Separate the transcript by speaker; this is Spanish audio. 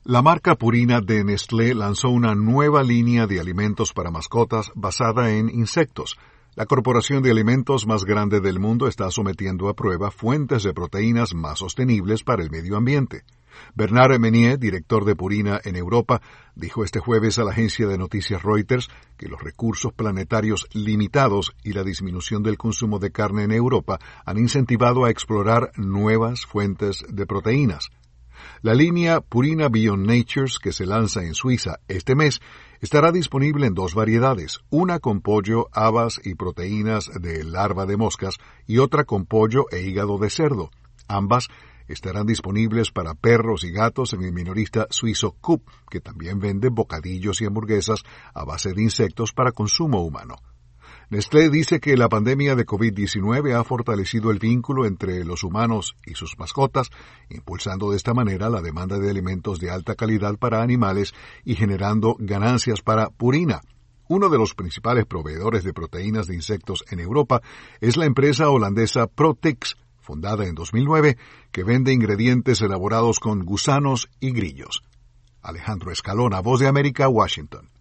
Speaker 1: La marca Purina de Nestlé lanzó una nueva línea de alimentos para mascotas basada en insectos. La corporación de alimentos más grande del mundo está sometiendo a prueba fuentes de proteínas más sostenibles para el medio ambiente. Bernard Meunier, director de Purina en Europa, dijo este jueves a la agencia de noticias Reuters que los recursos planetarios limitados y la disminución del consumo de carne en Europa han incentivado a explorar nuevas fuentes de proteínas. La línea Purina Beyond Natures, que se lanza en Suiza este mes, estará disponible en dos variedades, una con pollo, habas y proteínas de larva de moscas y otra con pollo e hígado de cerdo. Ambas estarán disponibles para perros y gatos en el minorista suizo Coop, que también vende bocadillos y hamburguesas a base de insectos para consumo humano. Nestlé dice que la pandemia de COVID-19 ha fortalecido el vínculo entre los humanos y sus mascotas, impulsando de esta manera la demanda de alimentos de alta calidad para animales y generando ganancias para Purina. Uno de los principales proveedores de proteínas de insectos en Europa es la empresa holandesa Protix, fundada en 2009, que vende ingredientes elaborados con gusanos y grillos. Alejandro Escalona, Voz de América, Washington.